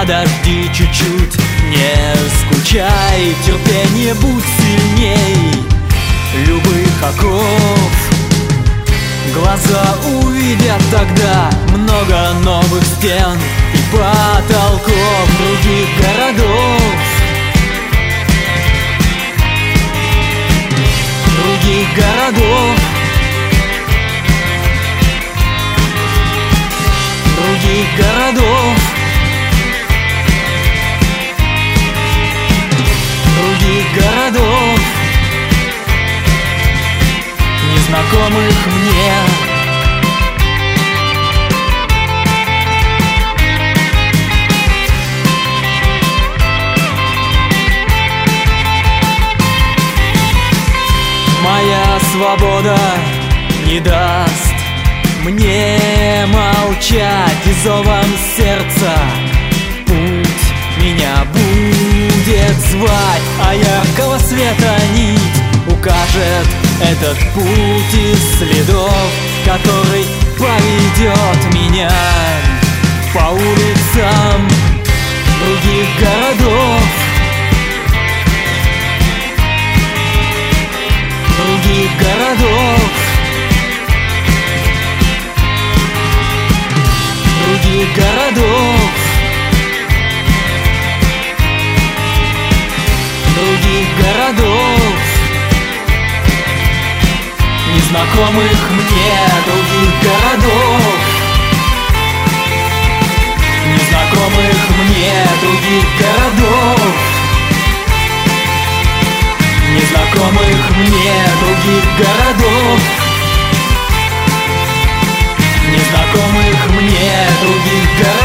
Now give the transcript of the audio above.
подожди чуть-чуть, не скучай, терпение будь сильней любых оков. Глаза увидят тогда много новых стен и потолков других городов, других городов, других городов, других городов, незнакомых мне. Моя свобода не даст мне молчать, и зовом сердца путь меня будет звать, а яркого света нить укажет этот путь из следов, который поведет меня по улицам других городов, других городов, других городов, других городов, незнакомых мне других городов, незнакомых мне других городов, незнакомых мне других городов, незнакомых мне других городов.